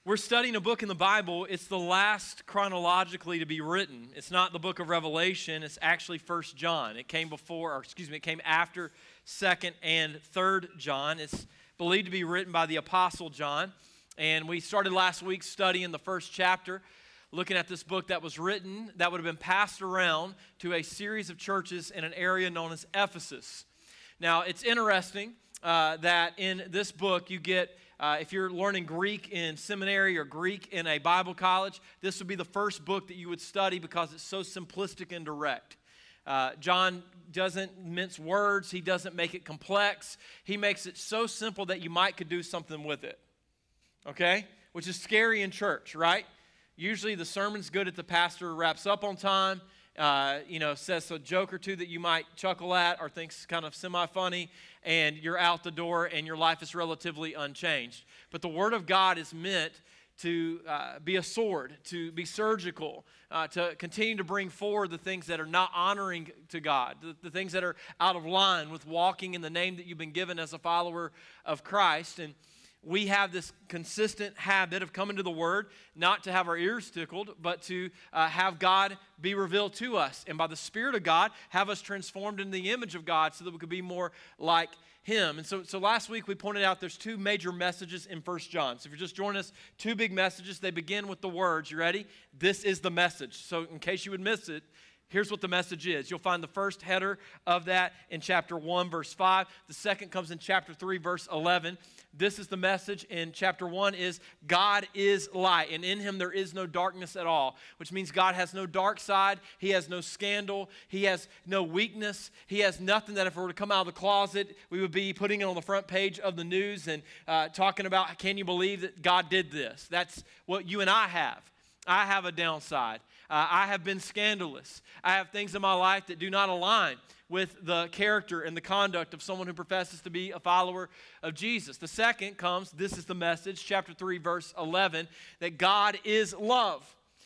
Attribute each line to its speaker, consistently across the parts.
Speaker 1: We're studying a book in the Bible. It's the last chronologically to be written. It's not the book of Revelation. It's actually 1 John. It came after 2nd and 3rd John. It's believed to be written by the Apostle John. And we started last week studying the first chapter, looking at this book that was written, that would have been passed around to a series of churches in an area known as Ephesus. Now, it's interesting that in this book you get, if you're learning Greek in seminary or Greek in a Bible college, this would be the first book that you would study because it's so simplistic and direct. John doesn't mince words. He doesn't make it complex. He makes it so simple that you could do something with it, okay? Which is scary in church, right? Usually the sermon's good if the pastor wraps up on time, says a joke or two that you might chuckle at or thinks kind of semi-funny, and you're out the door and your life is relatively unchanged. But the Word of God is meant to be a sword, to be surgical, to continue to bring forward the things that are not honoring to God, the things that are out of line with walking in the name that you've been given as a follower of Christ. And we have this consistent habit of coming to the Word, not to have our ears tickled, but to have God be revealed to us. And by the Spirit of God, have us transformed into the image of God so that we could be more like Him. And so last week we pointed out there's two major messages in 1 John. So if you're just joining us, two big messages. They begin with the words. You ready? This is the message. So in case you would miss it, here's what the message is. You'll find the first header of that in chapter 1, verse 5. The second comes in chapter 3, verse 11. This is the message in chapter 1 is God is light, and in Him there is no darkness at all, which means God has no dark side. He has no scandal. He has no weakness. He has nothing that if it were to come out of the closet, we would be putting it on the front page of the news and talking about, can you believe that God did this? That's what you and I have. I have a downside. I have been scandalous. I have things in my life that do not align with the character and the conduct of someone who professes to be a follower of Jesus. The second comes, this is the message, chapter 3, verse 11, that God is love.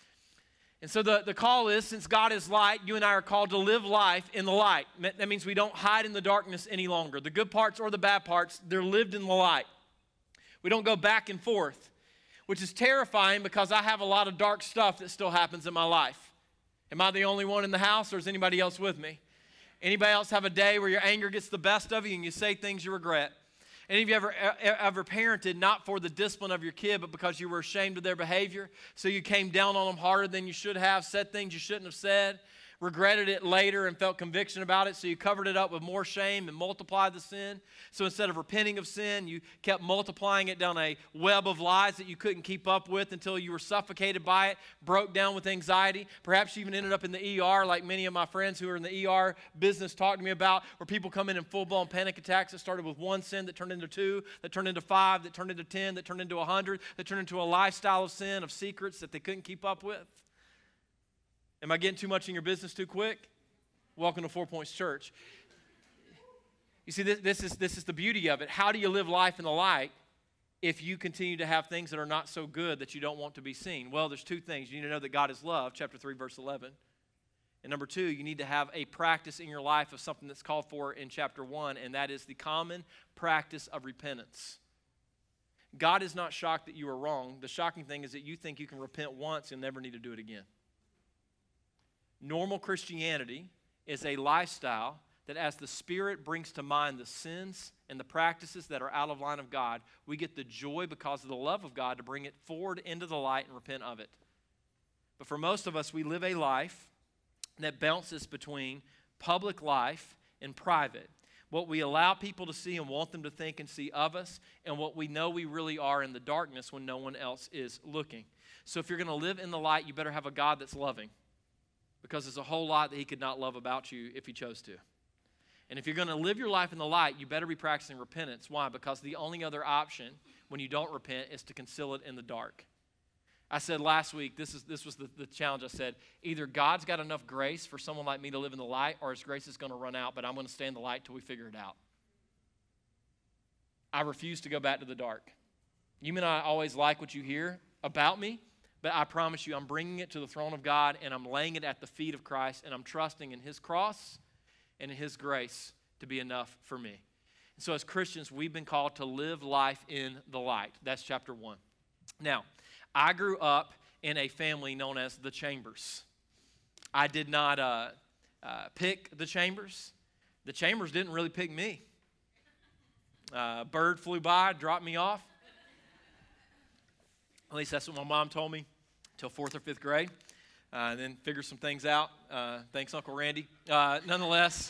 Speaker 1: And so the call is, since God is light, you and I are called to live life in the light. That means we don't hide in the darkness any longer. The good parts or the bad parts, they're lived in the light. We don't go back and forth, which is terrifying because I have a lot of dark stuff that still happens in my life. Am I the only one in the house, or is anybody else with me? Anybody else have a day where your anger gets the best of you and you say things you regret? Any of you ever parented not for the discipline of your kid, but because you were ashamed of their behavior? So you came down on them harder than you should have, said things you shouldn't have said, regretted it later and felt conviction about it, so you covered it up with more shame and multiplied the sin. So instead of repenting of sin, you kept multiplying it down a web of lies that you couldn't keep up with until you were suffocated by it, broke down with anxiety. Perhaps you even ended up in the ER like many of my friends who are in the ER business talk to me about, where people come in full-blown panic attacks that started with one sin that turned into 2, that turned into 5, that turned into 10, that turned into 100, that turned into a lifestyle of sin, of secrets that they couldn't keep up with. Am I getting too much in your business too quick? Welcome to 4 Points Church. You see, this is the beauty of it. How do you live life in the light if you continue to have things that are not so good that you don't want to be seen? Well, there's two things. You need to know that God is love, chapter 3, verse 11. And number 2, you need to have a practice in your life of something that's called for in chapter 1, and that is the common practice of repentance. God is not shocked that you are wrong. The shocking thing is that you think you can repent once and never need to do it again. Normal Christianity is a lifestyle that as the Spirit brings to mind the sins and the practices that are out of line of God, we get the joy because of the love of God to bring it forward into the light and repent of it. But for most of us, we live a life that bounces between public life and private. What we allow people to see and want them to think and see of us, and what we know we really are in the darkness when no one else is looking. So if you're going to live in the light, you better have a God that's loving, because there's a whole lot that He could not love about you if He chose to. And if you're going to live your life in the light, you better be practicing repentance. Why? Because the only other option when you don't repent is to conceal it in the dark. I said last week, this was the challenge. I said, either God's got enough grace for someone like me to live in the light, or His grace is going to run out, but I'm going to stay in the light till we figure it out. I refuse to go back to the dark. You may not always like what you hear about me, but I promise you, I'm bringing it to the throne of God, and I'm laying it at the feet of Christ, and I'm trusting in His cross and in His grace to be enough for me. And so as Christians, we've been called to live life in the light. That's chapter 1. Now, I grew up in a family known as the Chambers. I did not pick the Chambers. The Chambers didn't really pick me. Bird flew by, dropped me off. At least that's what my mom told me till 4th or 5th grade. Then figure some things out. Thanks, Uncle Randy. Nonetheless,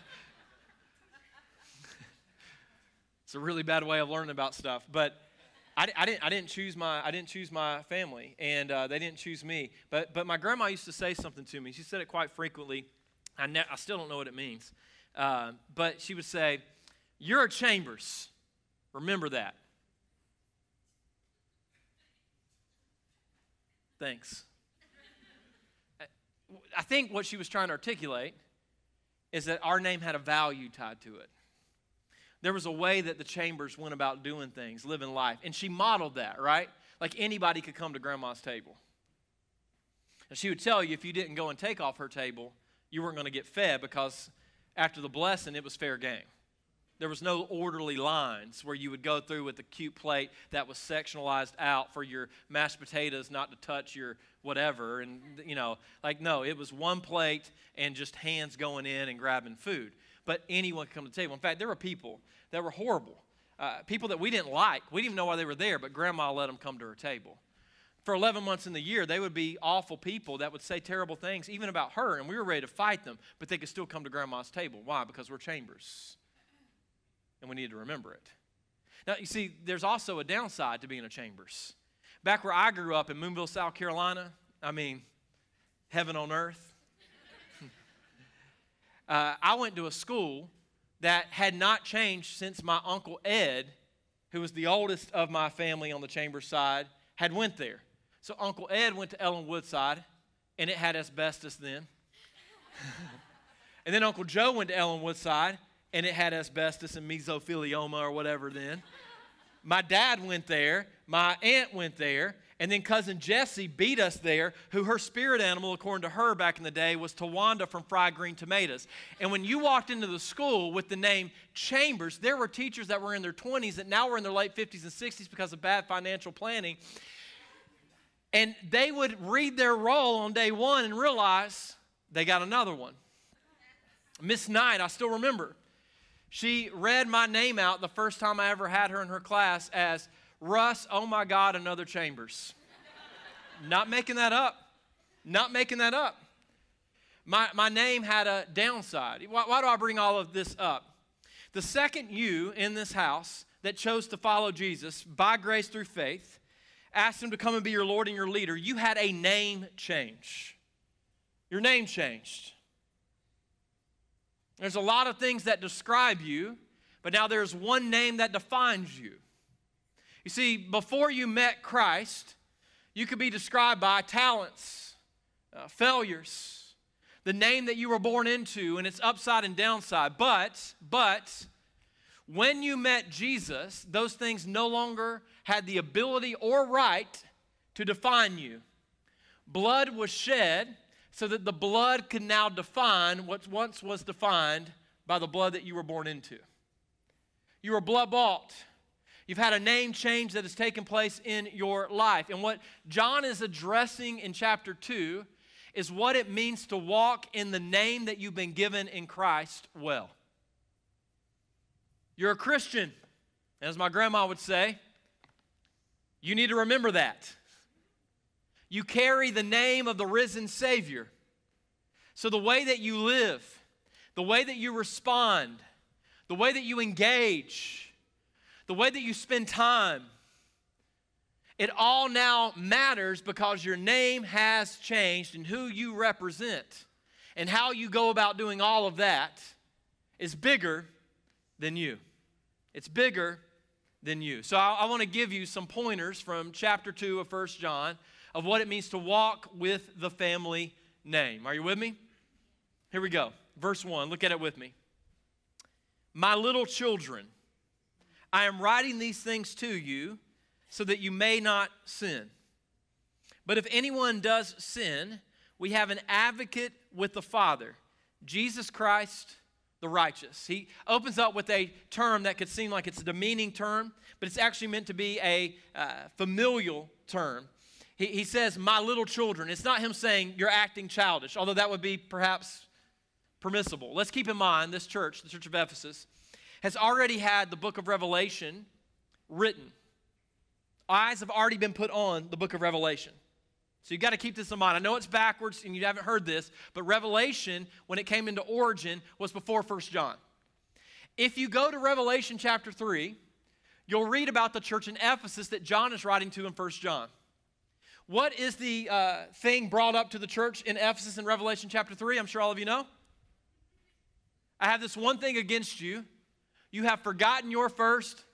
Speaker 1: it's a really bad way of learning about stuff. But I didn't choose my family, and they didn't choose me. But my grandma used to say something to me. She said it quite frequently. I still don't know what it means. But she would say, "You're a Chambers. Remember that." Thanks. I think what she was trying to articulate is that our name had a value tied to it. There was a way that the Chambers went about doing things, living life. And she modeled that, right? Like anybody could come to Grandma's table. And she would tell you if you didn't go and take off her table, you weren't going to get fed because after the blessing, it was fair game. There was no orderly lines where you would go through with a cute plate that was sectionalized out for your mashed potatoes not to touch your whatever. And, no, it was one plate and just hands going in and grabbing food. But anyone could come to the table. In fact, there were people that were horrible, people that we didn't like. We didn't even know why they were there, but Grandma let them come to her table. For 11 months in the year, they would be awful people that would say terrible things, even about her, and we were ready to fight them, but they could still come to Grandma's table. Why? Because we're Chambers. And we need to remember it. Now, you see, there's also a downside to being a Chambers. Back where I grew up in Moonville, South Carolina, heaven on earth. I went to a school that had not changed since my Uncle Ed, who was the oldest of my family on the Chambers side, had went there. So Uncle Ed went to Ellen Woodside, and it had asbestos then. And then Uncle Joe went to Ellen Woodside, and it had asbestos and mesothelioma or whatever then. My dad went there, my aunt went there, and then Cousin Jessie beat us there, who her spirit animal, according to her back in the day, was Tawanda from Fried Green Tomatoes. And when you walked into the school with the name Chambers, there were teachers that were in their 20s that now were in their late 50s and 60s because of bad financial planning. And they would read their roll on day one and realize they got another one. Miss Knight, I still remember. She read my name out the first time I ever had her in her class as Russ, oh my God, another Chambers. Not making that up. Not making that up. My name had a downside. Why do I bring all of this up? The second you in this house that chose to follow Jesus by grace through faith, asked him to come and be your Lord and your leader, you had a name change. Your name changed. There's a lot of things that describe you, but now there's one name that defines you. You see, before you met Christ, you could be described by talents, failures, the name that you were born into, and its upside and downside. But when you met Jesus, those things no longer had the ability or right to define you. Blood was shed so that the blood could now define what once was defined by the blood that you were born into. You were blood bought. You've had a name change that has taken place in your life. And what John is addressing in chapter 2 is what it means to walk in the name that you've been given in Christ well. You're a Christian. As my grandma would say, you need to remember that. You carry the name of the risen Savior. So the way that you live, the way that you respond, the way that you engage, the way that you spend time, it all now matters because your name has changed, and who you represent and how you go about doing all of that is bigger than you. It's bigger than you. So I want to give you some pointers from chapter 2 of 1 John of what it means to walk with the family name. Are you with me? Here we go. Verse 1, look at it with me. My little children, I am writing these things to you so that you may not sin. But if anyone does sin, we have an advocate with the Father, Jesus Christ, the righteous. He opens up with a term that could seem like it's a demeaning term, but it's actually meant to be a familial term. He says, my little children. It's not him saying you're acting childish, although that would be perhaps permissible. Let's keep in mind this church, the church of Ephesus, has already had the book of Revelation written. Eyes have already been put on the book of Revelation. So you've got to keep this in mind. I know it's backwards and you haven't heard this, but Revelation, when it came into origin, was before 1 John. If you go to Revelation chapter 3, you'll read about the church in Ephesus that John is writing to in 1 John. What is the thing brought up to the church in Ephesus in Revelation chapter 3? I'm sure all of you know. I have this one thing against you. You have forgotten your first.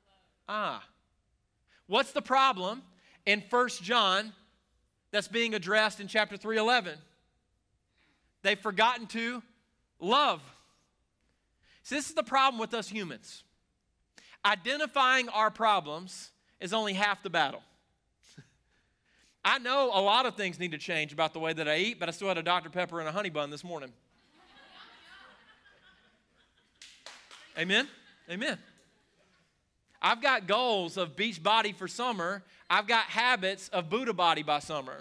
Speaker 1: What's the problem in 1 John that's being addressed in chapter 3:11? They've forgotten to love. See, this is the problem with us humans. Identifying our problems is only half the battle. I know a lot of things need to change about the way that I eat, but I still had a Dr. Pepper and a honey bun this morning. Amen? Amen. I've got goals of beach body for summer. I've got habits of Buddha body by summer.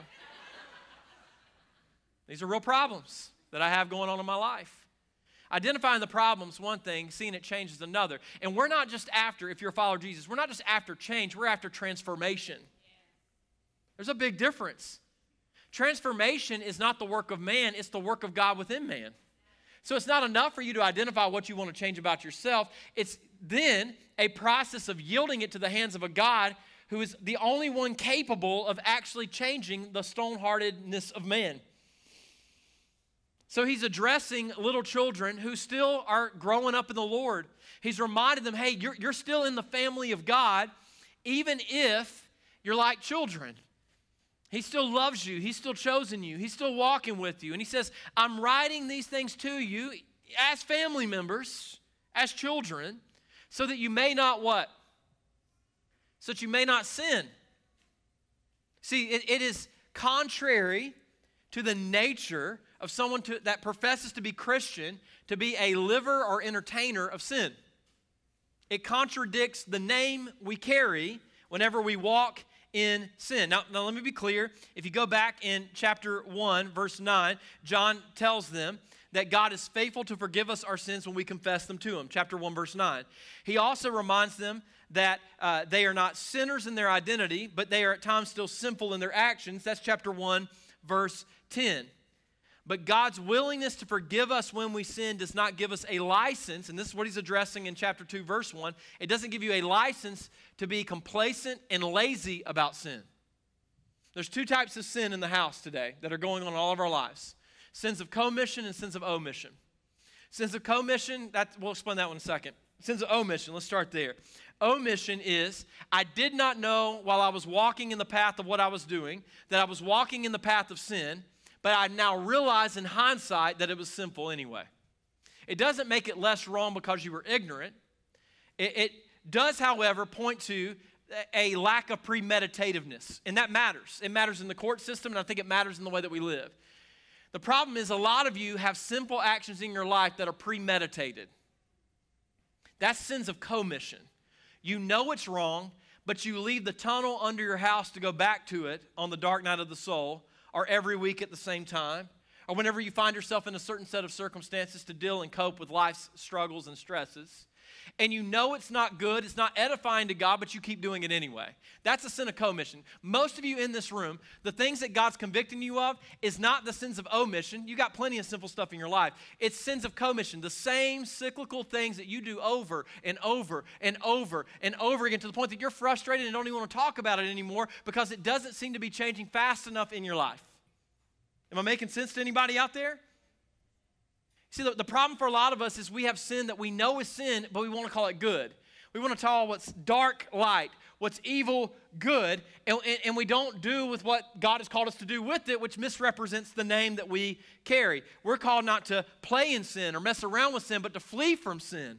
Speaker 1: These are real problems that I have going on in my life. Identifying the problem's one thing, seeing it change is another. And we're not just after, if you're a follower of Jesus, we're not just after change, we're after transformation. There's a big difference. Transformation is not the work of man, it's the work of God within man. So it's not enough for you to identify what you want to change about yourself. It's then a process of yielding it to the hands of a God who is the only one capable of actually changing the stone-heartedness of man. So he's addressing little children who still are growing up in the Lord. He's reminded them, hey, you're still in the family of God, even if you're like children. He still loves you. He's still chosen you. He's still walking with you. And he says, I'm writing these things to you as family members, as children, so that you may not what? So that you may not sin. See, it is contrary to the nature of someone that professes to be Christian to be a liver or entertainer of sin. It contradicts the name we carry whenever we walk in sin. Now let me be clear. If you go back in chapter 1, verse 9, John tells them that God is faithful to forgive us our sins when we confess them to him. Chapter 1, verse 9. He also reminds them that they are not sinners in their identity, but they are at times still sinful in their actions. That's chapter 1, verse 10. But God's willingness to forgive us when we sin does not give us a license, and this is what he's addressing in chapter 2, verse 1. It doesn't give you a license to be complacent and lazy about sin. There's two types of sin in the house today that are going on in all of our lives. Sins of commission and sins of omission. Sins of commission, we'll explain that one in a second. Sins of omission, let's start there. Omission is, I did not know while I was walking in the path of what I was doing, that I was walking in the path of sin, but I now realize in hindsight that it was sinful anyway. It doesn't make it less wrong because you were ignorant. It does, however, point to a lack of premeditativeness, and that matters. It matters in the court system, and I think it matters in the way that we live. The problem is a lot of you have sinful actions in your life that are premeditated. That's sins of commission. You know it's wrong, but you leave the tunnel under your house to go back to it on the dark night of the soul, or every week at the same time, or whenever you find yourself in a certain set of circumstances to deal and cope with life's struggles and stresses. And you know it's not good, it's not edifying to God, but you keep doing it anyway. That's a sin of commission. Most of you in this room, the things that God's convicting you of is not the sins of omission. You got plenty of simple stuff in your life. It's sins of commission, the same cyclical things that you do over and over and over and over again to the point that you're frustrated and don't even want to talk about it anymore because it doesn't seem to be changing fast enough in your life. Am I making sense to anybody out there? See, the problem for a lot of us is we have sin that we know is sin, but we want to call it good. We want to call what's dark light, what's evil good, and we don't do with what God has called us to do with it, which misrepresents the name that we carry. We're called not to play in sin or mess around with sin, but to flee from sin.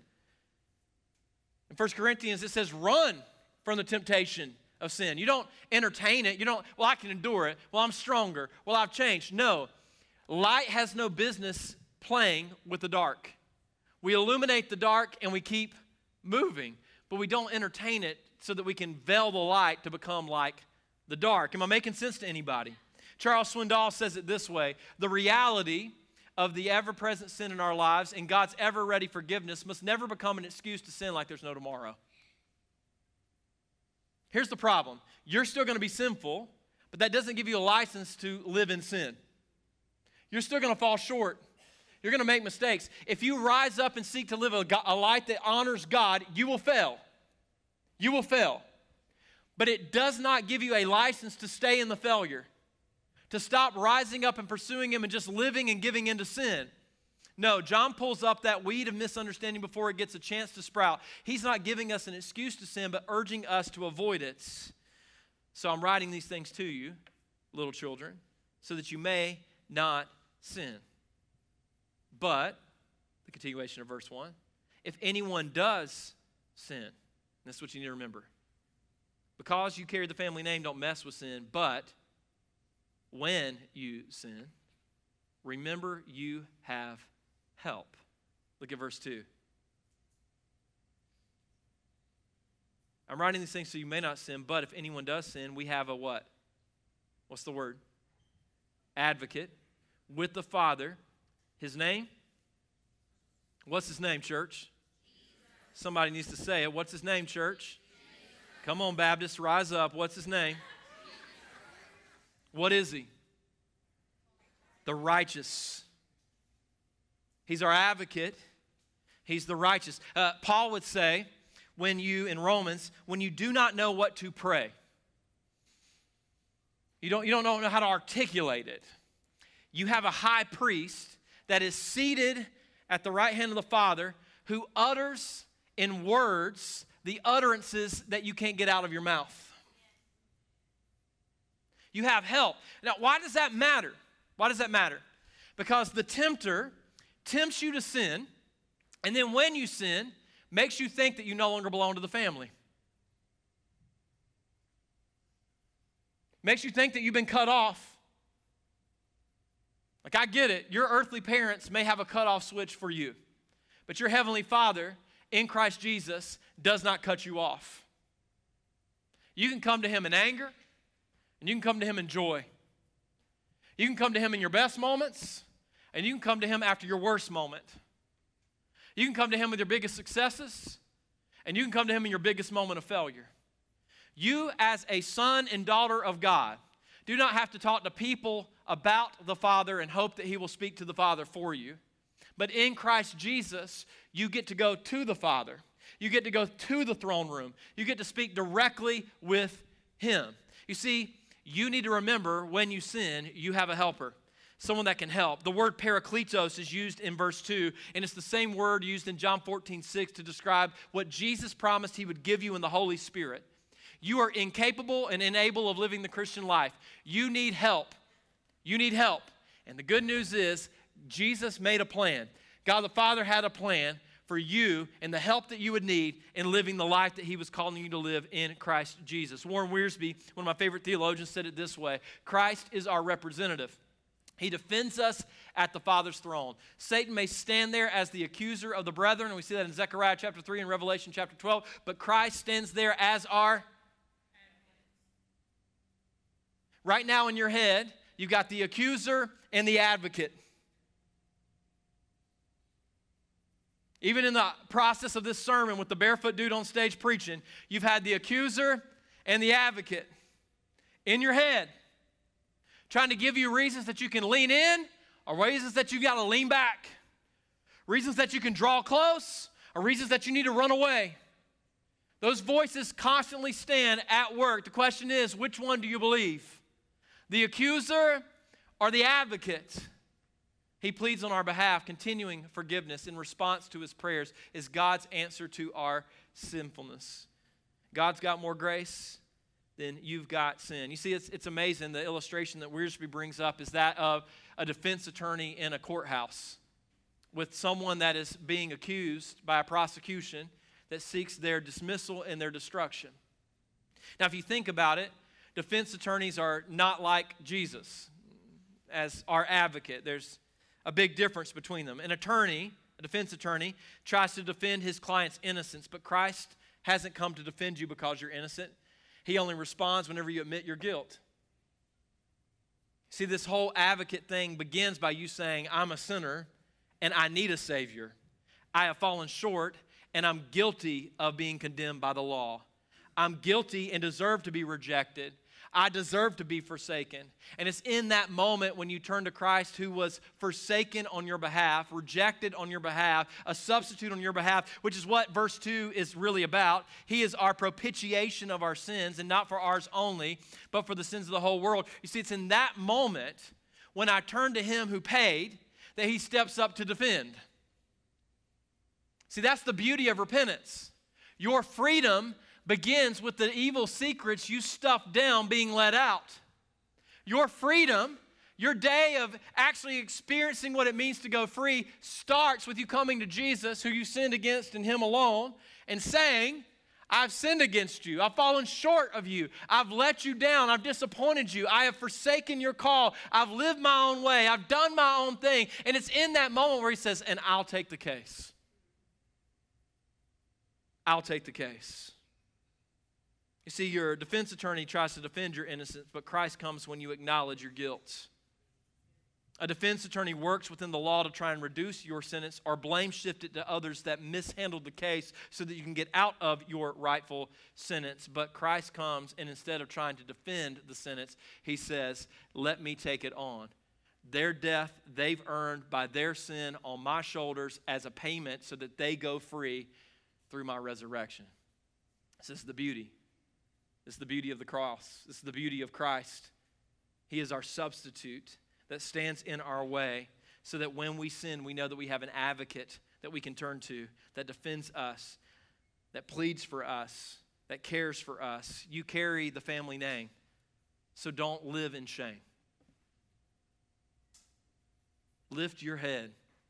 Speaker 1: In 1 Corinthians, it says, run from the temptation of sin. You don't entertain it. You don't, well, I can endure it. Well, I'm stronger. Well, I've changed. No. Light has no business playing with the dark. We illuminate the dark and we keep moving, but we don't entertain it so that we can veil the light to become like the dark. Am I making sense to anybody? Charles Swindoll says it this way: the reality of the ever-present sin in our lives and God's ever-ready forgiveness must never become an excuse to sin like there's no tomorrow. Here's the problem. You're still going to be sinful, but that doesn't give you a license to live in sin. You're still going to fall short. You're going to make mistakes. If you rise up and seek to live a life that honors God, you will fail. You will fail. But it does not give you a license to stay in the failure, to stop rising up and pursuing Him and just living and giving into sin. No, John pulls up that weed of misunderstanding before it gets a chance to sprout. He's not giving us an excuse to sin, but urging us to avoid it. So I'm writing these things to you, little children, so that you may not sin. But, the continuation of verse 1, if anyone does sin, that's what you need to remember. Because you carry the family name, don't mess with sin, but when you sin, remember you have help. Look at verse 2. I'm writing these things so you may not sin, but if anyone does sin, we have a what? What's the word? Advocate with the Father. His name? What's his name, church? Somebody needs to say it. What's his name, church? Come on, Baptists, rise up. What's his name? What is he? The righteous. He's our advocate. He's the righteous. Paul would say, in Romans, when you do not know what to pray, you don't know how to articulate it. You have a high priest that is seated at the right hand of the Father, who utters in words the utterances that you can't get out of your mouth. You have help. Now, why does that matter? Why does that matter? Because the tempter tempts you to sin, and then when you sin, makes you think that you no longer belong to the family. Makes you think that you've been cut off. Like, I get it. Your earthly parents may have a cutoff switch for you, but your heavenly Father in Christ Jesus does not cut you off. You can come to Him in anger, and you can come to Him in joy. You can come to Him in your best moments, and you can come to Him after your worst moment. You can come to Him with your biggest successes, and you can come to Him in your biggest moment of failure. You, as a son and daughter of God, do not have to talk to people about the Father and hope that He will speak to the Father for you. But in Christ Jesus, you get to go to the Father. You get to go to the throne room. You get to speak directly with Him. You see, you need to remember when you sin, you have a helper, someone that can help. The word parakletos is used in verse 2, and it's the same word used in John 14:6 to describe what Jesus promised He would give you in the Holy Spirit. You are incapable and unable of living the Christian life. You need help. You need help. And the good news is Jesus made a plan. God the Father had a plan for you and the help that you would need in living the life that He was calling you to live in Christ Jesus. Warren Wiersbe, one of my favorite theologians, said it this way: Christ is our representative. He defends us at the Father's throne. Satan may stand there as the accuser of the brethren, and we see that in Zechariah chapter 3 and Revelation chapter 12, but Christ stands there as our... Right now in your head, you've got the accuser and the advocate. Even in the process of this sermon with the barefoot dude on stage preaching, you've had the accuser and the advocate in your head, trying to give you reasons that you can lean in or reasons that you've got to lean back, reasons that you can draw close or reasons that you need to run away. Those voices constantly stand at work. The question is, which one do you believe? The accuser or the advocate? He pleads on our behalf. Continuing forgiveness in response to His prayers is God's answer to our sinfulness. God's got more grace than you've got sin. You see, it's amazing. The illustration that Wiersbe brings up is that of a defense attorney in a courthouse with someone that is being accused by a prosecution that seeks their dismissal and their destruction. Now, if you think about it, defense attorneys are not like Jesus as our advocate. There's a big difference between them. An attorney, a defense attorney tries to defend his client's innocence, but Christ hasn't come to defend you because you're innocent. He only responds whenever you admit your guilt. See, this whole advocate thing begins by you saying, I'm a sinner and I need a Savior. I have fallen short and I'm guilty of being condemned by the law. I'm guilty and deserve to be rejected. I deserve to be forsaken. And it's in that moment when you turn to Christ, who was forsaken on your behalf, rejected on your behalf, a substitute on your behalf, which is what verse 2 is really about. He is our propitiation of our sins, and not for ours only, but for the sins of the whole world. You see, it's in that moment when I turn to him who paid that he steps up to defend. See, that's the beauty of repentance. Your freedom begins with the evil secrets you stuffed down being let out. Your freedom, your day of actually experiencing what it means to go free, starts with you coming to Jesus, who you sinned against and him alone, and saying, I've sinned against you. I've fallen short of you. I've let you down. I've disappointed you. I have forsaken your call. I've lived my own way. I've done my own thing. And it's in that moment where he says, and I'll take the case. I'll take the case. You see, your defense attorney tries to defend your innocence, but Christ comes when you acknowledge your guilt. A defense attorney works within the law to try and reduce your sentence or blame shift it to others that mishandled the case so that you can get out of your rightful sentence. But Christ comes, and instead of trying to defend the sentence, he says, let me take it on. Their death they've earned by their sin on my shoulders as a payment so that they go free through my resurrection. This is the beauty. This is the beauty of the cross. This is the beauty of Christ. He is our substitute that stands in our way so that when we sin, we know that we have an advocate that we can turn to, that defends us, that pleads for us, that cares for us. You carry the family name, so don't live in shame. Lift your head.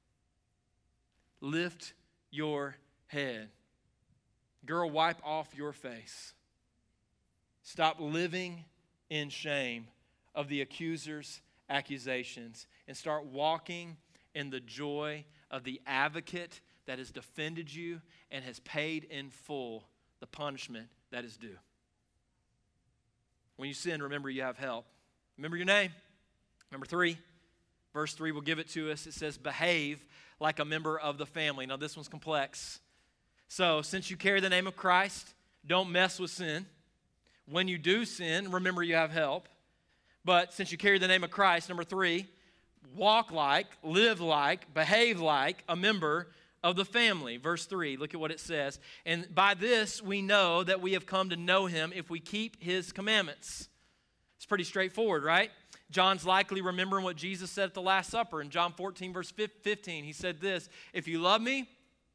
Speaker 1: Lift your head. Girl, wipe off your face. Stop living in shame of the accuser's accusations and start walking in the joy of the advocate that has defended you and has paid in full the punishment that is due. When you sin, remember you have help. Remember your name. Number 3, verse 3 will give it to us. It says, behave like a member of the family. Now, this one's complex. So, since you carry the name of Christ, don't mess with sin. When you do sin, remember you have help. But since you carry the name of Christ, number 3, walk like, live like, behave like a member of the family. Verse 3, look at what it says. And by this we know that we have come to know him if we keep his commandments. It's pretty straightforward, right? John's likely remembering what Jesus said at the Last Supper. In John 14, verse 15, he said this, if you love me,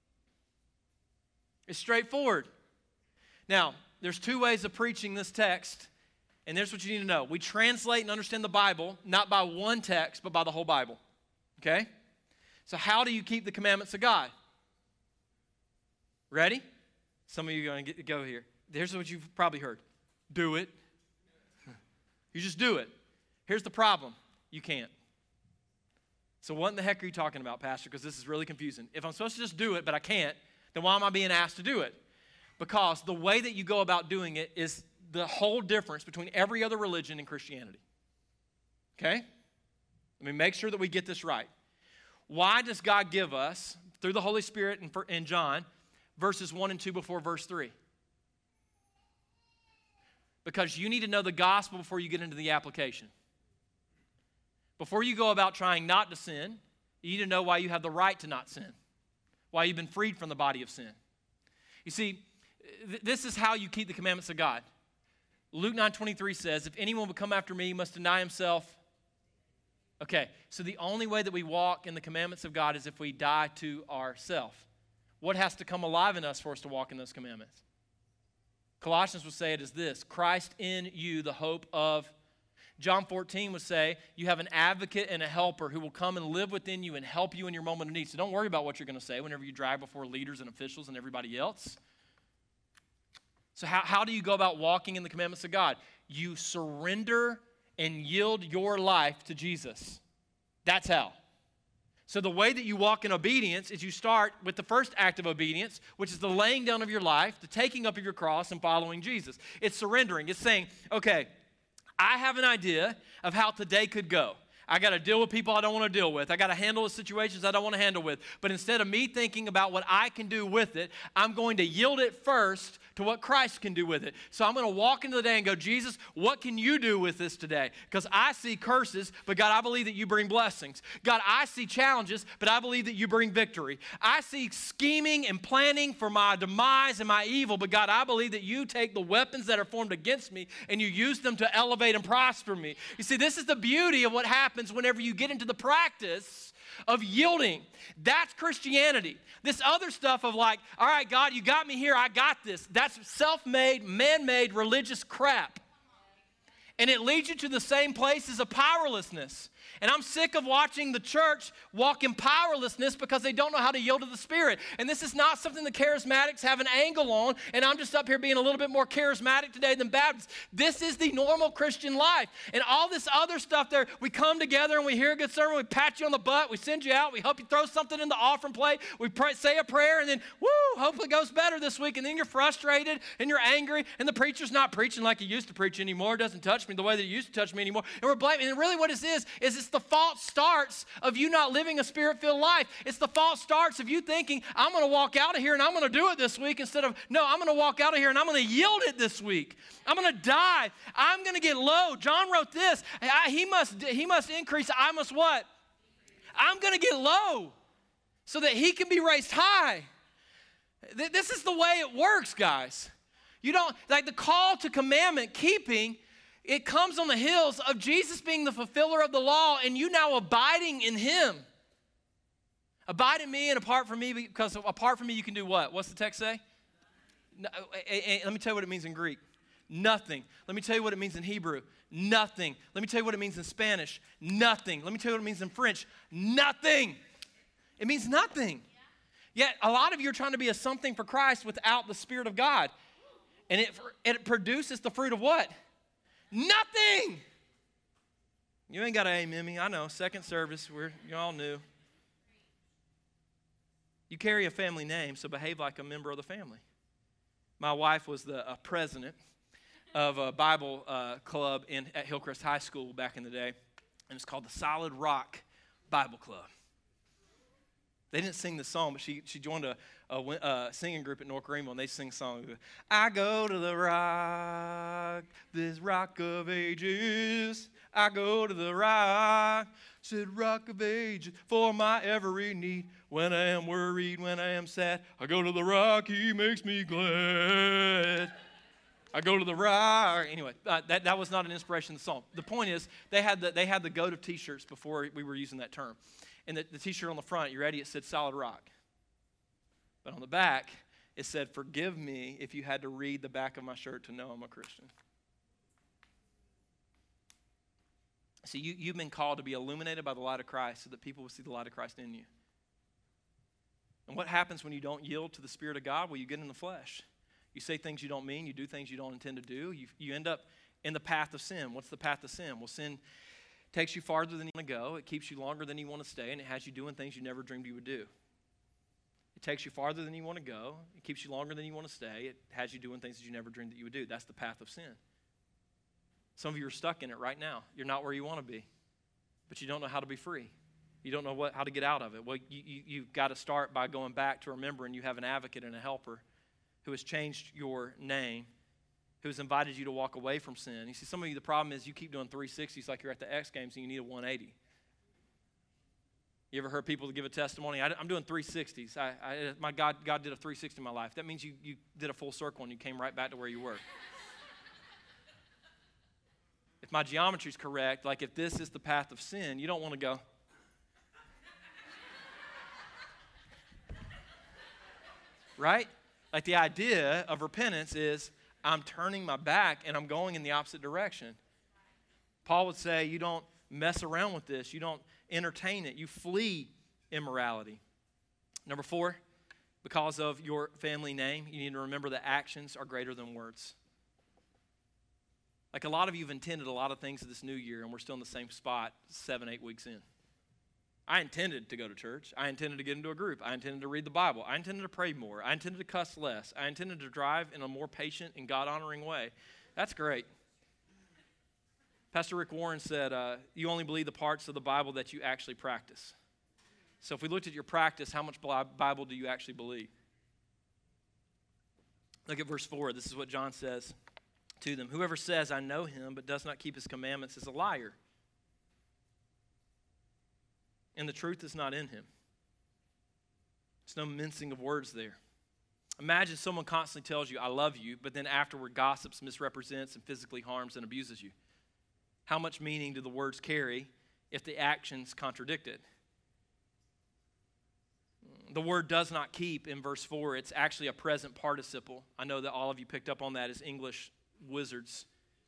Speaker 1: it's straightforward. Now, there's 2 ways of preaching this text, and there's what you need to know. We translate and understand the Bible, not by one text, but by the whole Bible, okay? So how do you keep the commandments of God? Ready? Some of you are going to go here. Here's what you've probably heard. Do it. You just do it. Here's the problem. You can't. So what in the heck are you talking about, Pastor? Because this is really confusing. If I'm supposed to just do it, but I can't, then why am I being asked to do it? Because the way that you go about doing it is the whole difference between every other religion and Christianity. Okay? Let me make sure that we get this right. Why does God give us, through the Holy Spirit in John, verses 1 and 2 before verse 3? Because you need to know the gospel before you get into the application. Before you go about trying not to sin, you need to know why you have the right to not sin, why you've been freed from the body of sin. You see, this is how you keep the commandments of God. Luke 9:23 says, if anyone will come after me, he must deny himself. Okay, so the only way that we walk in the commandments of God is if we die to ourselves. What has to come alive in us for us to walk in those commandments? Colossians would say it as this, Christ in you, the hope of. John 14 would say, you have an advocate and a helper who will come and live within you and help you in your moment of need. So don't worry about what you're going to say whenever you drag before leaders and officials and everybody else. So how do you go about walking in the commandments of God? You surrender and yield your life to Jesus. That's how. So the way that you walk in obedience is you start with the first act of obedience, which is the laying down of your life, the taking up of your cross, and following Jesus. It's surrendering. It's saying, okay, I have an idea of how today could go. I got to deal with people I don't want to deal with. I got to handle the situations I don't want to handle with. But instead of me thinking about what I can do with it, I'm going to yield it first to what Christ can do with it. So I'm going to walk into the day and go, Jesus, what can you do with this today? Because I see curses, but God, I believe that you bring blessings. God, I see challenges, but I believe that you bring victory. I see scheming and planning for my demise and my evil, but God, I believe that you take the weapons that are formed against me and you use them to elevate and prosper me. You see, this is the beauty of what happens whenever you get into the practice of yielding. That's Christianity. This other stuff of like, all right, God, you got me here, I got this. That's self-made, man-made religious crap. And it leads you to the same places of powerlessness. And I'm sick of watching the church walk in powerlessness because they don't know how to yield to the Spirit. And this is not something the charismatics have an angle on, and I'm just up here being a little bit more charismatic today than Baptists. This is the normal Christian life. And all this other stuff there, we come together and we hear a good sermon, we pat you on the butt, we send you out, we help you throw something in the offering plate, we pray, say a prayer, and then, woo, hopefully it goes better this week. And then you're frustrated and you're angry, and the preacher's not preaching like he used to preach anymore. It doesn't touch me the way that it used to touch me anymore. And we're blaming. And really what it is it's the false starts of you not living a Spirit-filled life. It's the false starts of you thinking, I'm going to walk out of here and I'm going to do it this week, instead of, no, I'm going to walk out of here and I'm going to yield it this week. I'm going to die. I'm going to get low. John wrote this. He must increase. I must what? I'm going to get low so that he can be raised high. This is the way it works, guys. You don't, like the call to commandment keeping, it comes on the heels of Jesus being the fulfiller of the law and you now abiding in him. Abide in me and apart from me, because apart from me you can do what? What's the text say? No, let me tell you what it means in Greek. Nothing. Let me tell you what it means in Hebrew. Nothing. Let me tell you what it means in Spanish. Nothing. Let me tell you what it means in French. Nothing. It means nothing. Yet a lot of you are trying to be a something for Christ without the Spirit of God. And it produces the fruit of what? Nothing. You ain't got to amen me. I know, second service, you all knew. You carry a family name, so behave like a member of the family. My wife was the president of a Bible club at Hillcrest High School back in the day, and it's called the Solid Rock Bible Club. They didn't sing the song, but she joined a singing group at North Greenville, and they sing a song. I go to the rock, this rock of ages. I go to the rock, said rock of ages, for my every need. When I am worried, when I am sad, I go to the rock, he makes me glad. I go to the rock. Anyway, that was not an inspiration of the song. The point is, they had the goat of T-shirts before we were using that term. And the T-shirt on the front, you ready? It said Solid Rock. But on the back, it said, forgive me if you had to read the back of my shirt to know I'm a Christian. See, you've been called to be illuminated by the light of Christ so that people will see the light of Christ in you. And what happens when you don't yield to the Spirit of God? Well, you get in the flesh. You say things you don't mean. You do things you don't intend to do. You end up in the path of sin. What's the path of sin? Well, sin takes you farther than you want to go. It keeps you longer than you want to stay, and it has you doing things you never dreamed you would do. It takes you farther than you want to go. It keeps you longer than you want to stay. It has you doing things that you never dreamed that you would do. That's the path of sin. Some of you are stuck in it right now. You're not where you want to be, but you don't know how to be free. You don't know how to get out of it. Well, you've got to start by going back to remembering you have an advocate and a helper who has changed your name, who has invited you to walk away from sin. You see, some of you, the problem is you keep doing 360s like you're at the X Games and you need a 180. You ever heard people give a testimony? I'm doing 360s. My God did a 360 in my life. That means you did a full circle and you came right back to where you were. If my geometry is correct, like if this is the path of sin, you don't want to go. Right? Like the idea of repentance is I'm turning my back and I'm going in the opposite direction. Paul would say you don't mess around with this. You don't entertain it. You flee immorality. Number 4, because of your family name, you need to remember that actions are greater than words. Like a lot of you have intended a lot of things this new year, and we're still in the same spot 7-8 weeks in. I intended to go to church. I intended to get into a group. I intended to read the Bible. I intended to pray more. I intended to cuss less. I intended to drive in a more patient and God-honoring way. That's great. Pastor Rick Warren said, you only believe the parts of the Bible that you actually practice. So if we looked at your practice, how much Bible do you actually believe? Look at verse 4. This is what John says to them. Whoever says, I know him, but does not keep his commandments is a liar. And the truth is not in him. There's no mincing of words there. Imagine someone constantly tells you, I love you, but then afterward gossips, misrepresents, and physically harms and abuses you. How much meaning do the words carry if the actions contradict it? The word does not keep in verse 4. It's actually a present participle. I know that all of you picked up on that as English wizards.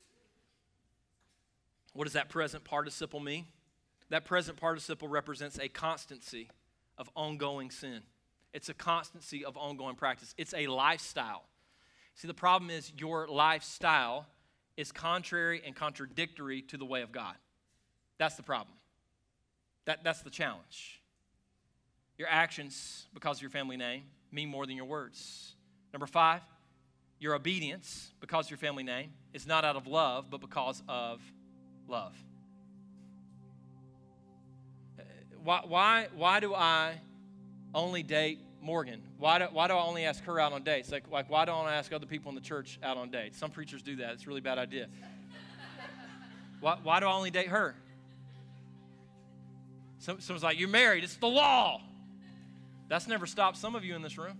Speaker 1: What does that present participle mean? That present participle represents a constancy of ongoing sin. It's a constancy of ongoing practice. It's a lifestyle. See, the problem is your lifestyle is contrary and contradictory to the way of God. That's the problem. That's the challenge. Your actions, because of your family name, mean more than your words. Number 5, your obedience, because of your family name, is not out of love, but because of love. Why do I only date Morgan? Why do I only ask her out on dates? Like why don't I ask other people in the church out on dates? Some preachers do that. It's a really bad idea. Why do I only date her? Someone's like, you're married. It's the law. That's never stopped some of you in this room.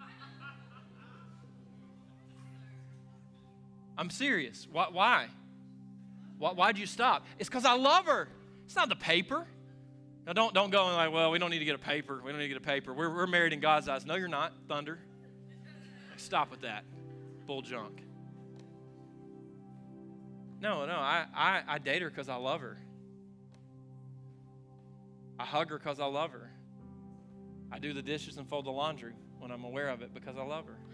Speaker 1: I'm serious. Why? Why'd you stop? It's because I love her. It's not the paper. Now, don't go and like, well, we don't need to get a paper. We don't need to get a paper. We're married in God's eyes. No, you're not, Thunder. Stop with that bull junk. No, I date her because I love her. I hug her because I love her. I do the dishes and fold the laundry when I'm aware of it because I love her.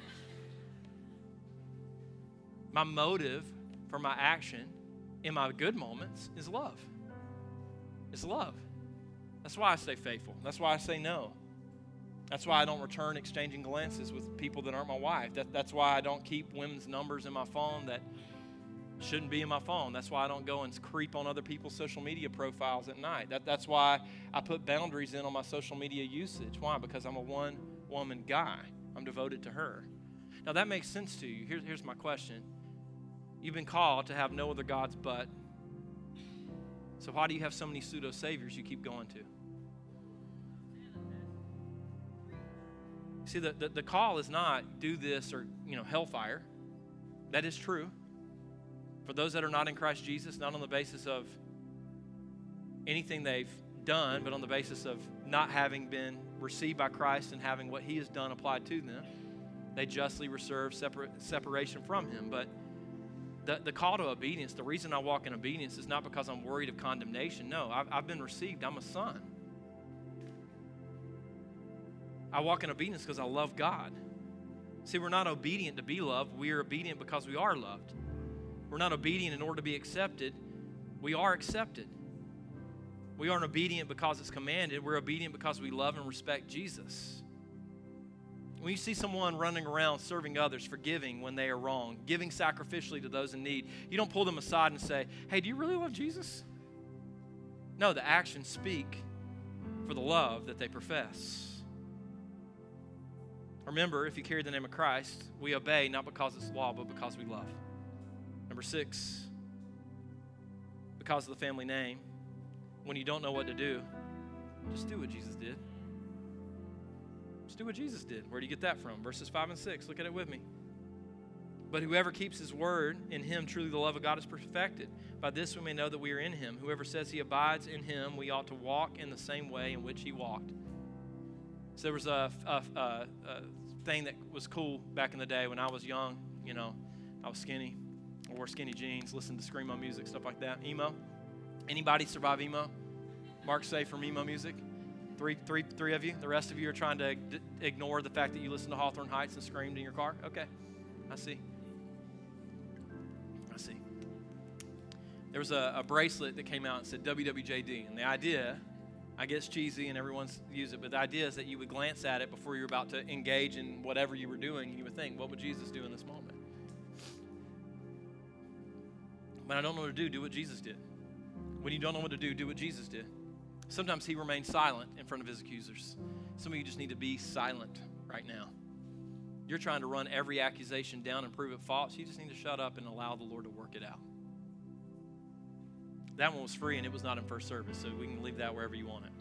Speaker 1: My motive for my action in my good moments is love. It's love. That's why I stay faithful. That's why I say no. That's why I don't return exchanging glances with people that aren't my wife. That's why I don't keep women's numbers in my phone that shouldn't be in my phone. That's why I don't go and creep on other people's social media profiles at night. That's why I put boundaries in on my social media usage. Why? Because I'm a one-woman guy. I'm devoted to her. Now, that makes sense to you. Here's my question. You've been called to have no other gods but. So why do you have so many pseudo-saviors you keep going to? See, the call is not do this or, hellfire. That is true. For those that are not in Christ Jesus, not on the basis of anything they've done, but on the basis of not having been received by Christ and having what he has done applied to them, they justly reserve separation from him. But the call to obedience, the reason I walk in obedience is not because I'm worried of condemnation. No, I've been received. I'm a son. I walk in obedience because I love God. See, we're not obedient to be loved. We are obedient because we are loved. We're not obedient in order to be accepted. We are accepted. We aren't obedient because it's commanded. We're obedient because we love and respect Jesus. When you see someone running around serving others, forgiving when they are wrong, giving sacrificially to those in need, you don't pull them aside and say, hey, do you really love Jesus? No, the actions speak for the love that they profess. Remember, if you carry the name of Christ, we obey not because it's law, but because we love. Number 6, because of the family name, when you don't know what to do, just do what Jesus did. Just do what Jesus did. Where do you get that from? Verses 5 and 6. Look at it with me. But whoever keeps his word, in him truly the love of God is perfected. By this we may know that we are in him. Whoever says he abides in him, we ought to walk in the same way in which he walked. So there was a thing that was cool back in the day when I was young. I was skinny. I wore skinny jeans, listened to screamo music, stuff like that. Emo. Anybody survive emo? Mark safe from emo music. Three of you. The rest of you are trying to ignore the fact that you listened to Hawthorne Heights and screamed in your car. Okay, I see. There was a bracelet that came out and said WWJD, and the idea I guess cheesy and everyone's used it, but the idea is that you would glance at it before you're about to engage in whatever you were doing, and you would think, what would Jesus do in this moment? When I don't know what to do what Jesus did. When you don't know what to do what Jesus did. Sometimes he remained silent in front of his accusers. Some of you just need to be silent right now. You're trying to run every accusation down and prove it false. You just need to shut up and allow the Lord to work it out. That one was free and it was not in first service, so we can leave that wherever you want it.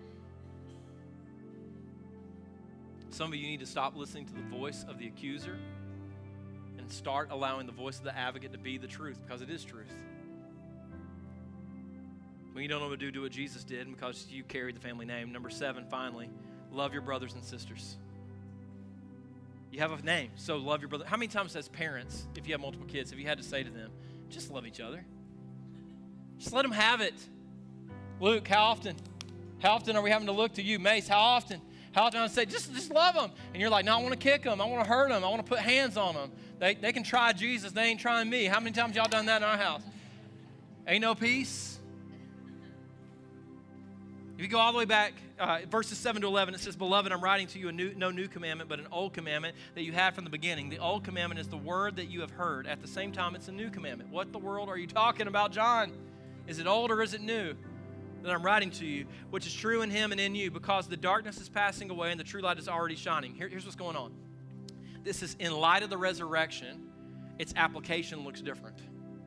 Speaker 1: Some of you need to stop listening to the voice of the accuser and start allowing the voice of the advocate to be the truth, because it is truth. When you don't know what to do what Jesus did, and because you carry the family name. Number 7, finally, love your brothers and sisters. You have a name, so love your brother. How many times as parents, if you have multiple kids, have you had to say to them, just love each other? Just let them have it. Luke, how often are we having to look to you? Mace, how often? How often I say, just love them? And you're like, no, I want to kick them. I want to hurt them. I want to put hands on them. They can try Jesus. They ain't trying me. How many times y'all done that in our house? Ain't no peace. If you go all the way back, verses 7 to 11, it says, Beloved, I'm writing to you no new commandment, but an old commandment that you had from the beginning. The old commandment is the word that you have heard. At the same time, it's a new commandment. What the world are you talking about, John? Is it old or is it new? That I'm writing to you, which is true in him and in you, because the darkness is passing away and the true light is already shining. Here's what's going on. This is in light of the resurrection, its application looks different.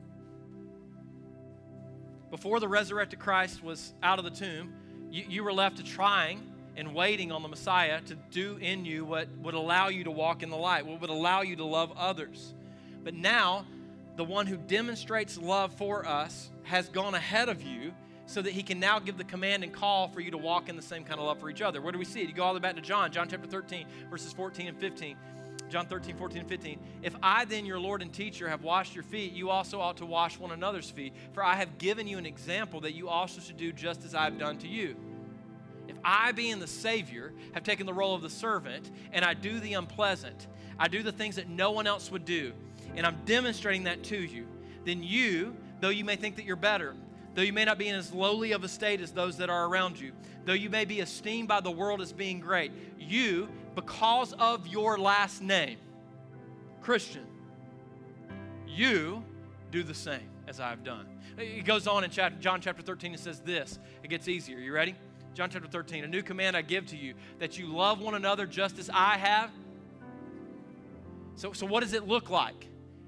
Speaker 1: Before the resurrected Christ was out of the tomb, you were left to trying and waiting on the Messiah to do in you what would allow you to walk in the light, what would allow you to love others. But now, the one who demonstrates love for us has gone ahead of you so that he can now give the command and call for you to walk in the same kind of love for each other. Where do we see it? You go all the way back to John chapter 13, verses 14 and 15. John 13, 14, and 15. If I then, your Lord and teacher, have washed your feet, you also ought to wash one another's feet. For I have given you an example that you also should do just as I have done to you. If I, being the Savior, have taken the role of the servant, and I do the unpleasant, I do the things that no one else would do, and I'm demonstrating that to you, then you, though you may think that you're better, though you may not be in as lowly of a state as those that are around you, though you may be esteemed by the world as being great, you, because of your last name, Christian, you do the same as I have done. It goes on in John chapter 13, it says this. It gets easier. You ready? John chapter 13, a new command I give to you, that you love one another just as I have. So what does it look like?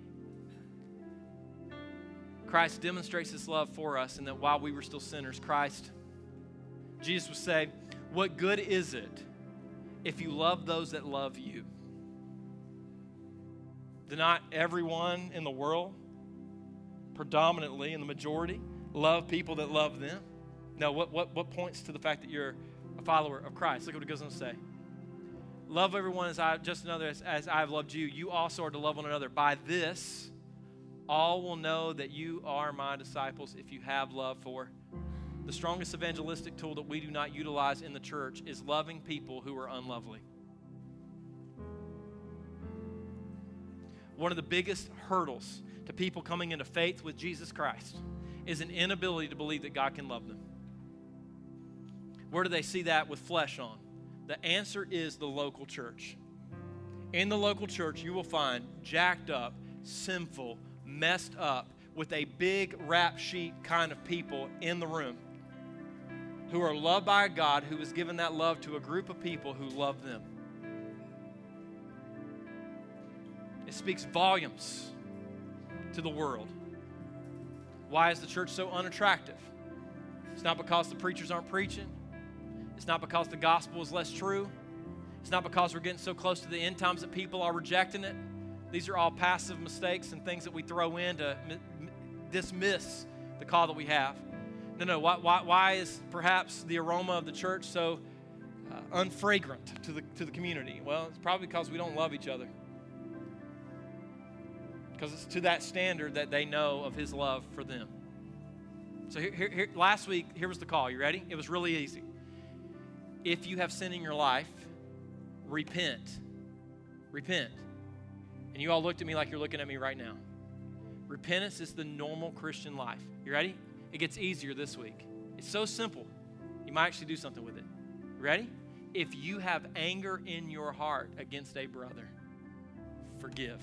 Speaker 1: Christ demonstrates his love for us, and that while we were still sinners, Jesus would say, what good is it if you love those that love you? Do not everyone in the world, predominantly in the majority, love people that love them? No, what points to the fact that you're a follower of Christ? Look what it goes on to say. Love everyone as I have loved you. You also are to love one another. By this, all will know that you are my disciples if you have love for. The strongest evangelistic tool that we do not utilize in the church is loving people who are unlovely. One of the biggest hurdles to people coming into faith with Jesus Christ is an inability to believe that God can love them. Where do they see that with flesh on? The answer is the local church. In the local church, you will find jacked up, sinful, messed up, with a big rap sheet kind of people in the room who are loved by a God who has given that love to a group of people who love them. It speaks volumes to the world. Why is the church so unattractive? It's not because the preachers aren't preaching. It's not because the gospel is less true. It's not because we're getting so close to the end times that people are rejecting it. These are all passive mistakes and things that we throw in to dismiss the call that we have. No. Why is perhaps the aroma of the church so unfragrant to the community? Well, it's probably because we don't love each other. Because it's to that standard that they know of his love for them. So here, last week, here was the call. You ready? It was really easy. If you have sin in your life, repent. Repent. And you all looked at me like you're looking at me right now. Repentance is the normal Christian life. You ready? It gets easier this week. It's so simple. You You might actually do something with it. Ready? If you have anger in your heart against a brother, forgive.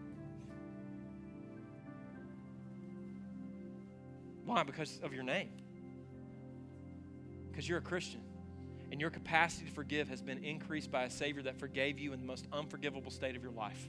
Speaker 1: Why? Because of your name. Because you're a Christian. And your capacity to forgive has been increased by a Savior that forgave you in the most unforgivable state of your life.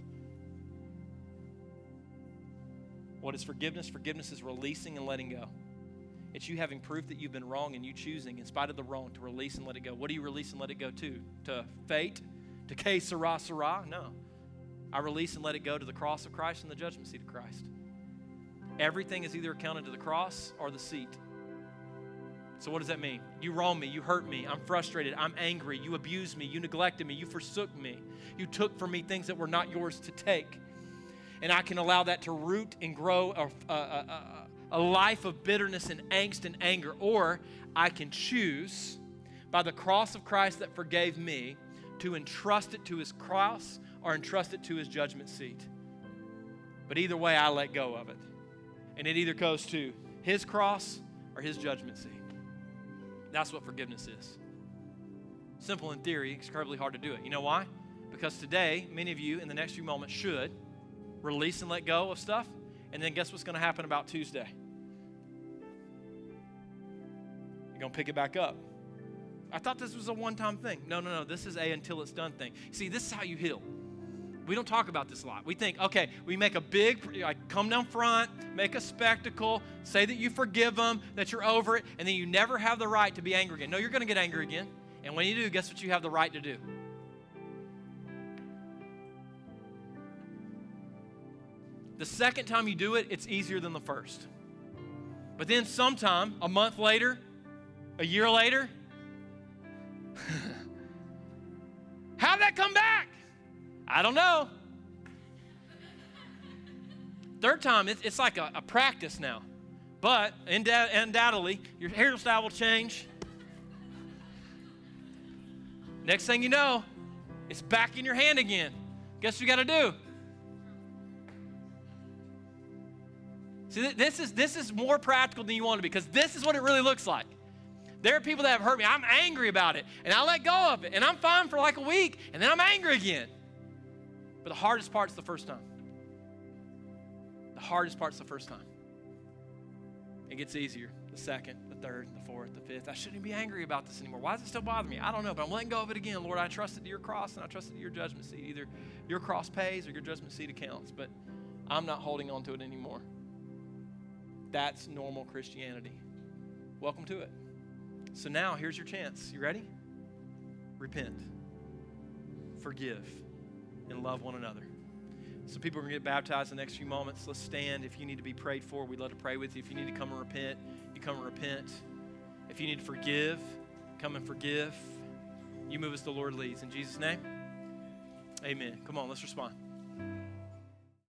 Speaker 1: What is forgiveness? Forgiveness is releasing and letting go. It's you having proof that you've been wrong and you choosing, in spite of the wrong, to release and let it go. What do you release and let it go to? To fate? To que sera, sera? No. I release and let it go to the cross of Christ and the judgment seat of Christ. Everything is either accounted to the cross or the seat. So what does that mean? You wrong me, you hurt me, I'm frustrated, I'm angry, you abused me, you neglected me, you forsook me. You took from me things that were not yours to take. And I can allow that to root and grow a life of bitterness and angst and anger. Or I can choose, by the cross of Christ that forgave me, to entrust it to his cross or entrust it to his judgment seat. But either way, I let go of it. And it either goes to his cross or his judgment seat. That's what forgiveness is. Simple in theory, it's incredibly hard to do it. You know why? Because today, many of you in the next few moments should release and let go of stuff. And then guess what's going to happen about Tuesday? You're going to pick it back up. I thought this was a one-time thing. No. This is a until it's done thing. See, this is how you heal. We don't talk about this a lot. We think, okay, we make a big, come down front, make a spectacle, say that you forgive them, that you're over it, and then you never have the right to be angry again. No, you're going to get angry again. And when you do, guess what you have the right to do? The second time you do it, it's easier than the first. But then sometime, a month later, a year later, how'd that come back? I don't know. Third time, it's like a practice now. But undoubtedly, your hairstyle will change. Next thing you know, it's back in your hand again. Guess what you got to do? See, this is more practical than you want to be, because this is what it really looks like. There are people that have hurt me. I'm angry about it, and I let go of it, and I'm fine for like a week, and then I'm angry again. But the hardest part's the first time. The hardest part's the first time. It gets easier. The second, the third, the fourth, the fifth. I shouldn't be angry about this anymore. Why does it still bother me? I don't know, but I'm letting go of it again. Lord, I trusted to your cross, and I trusted to your judgment seat. Either your cross pays or your judgment seat accounts, but I'm not holding on to it anymore. That's normal Christianity. Welcome to it. So now, here's your chance. You ready? Repent. Forgive. And love one another. So people are going to get baptized in the next few moments. Let's stand. If you need to be prayed for, we'd love to pray with you. If you need to come and repent, you come and repent. If you need to forgive, come and forgive. You move as the Lord leads. In Jesus' name, amen. Come on, let's respond.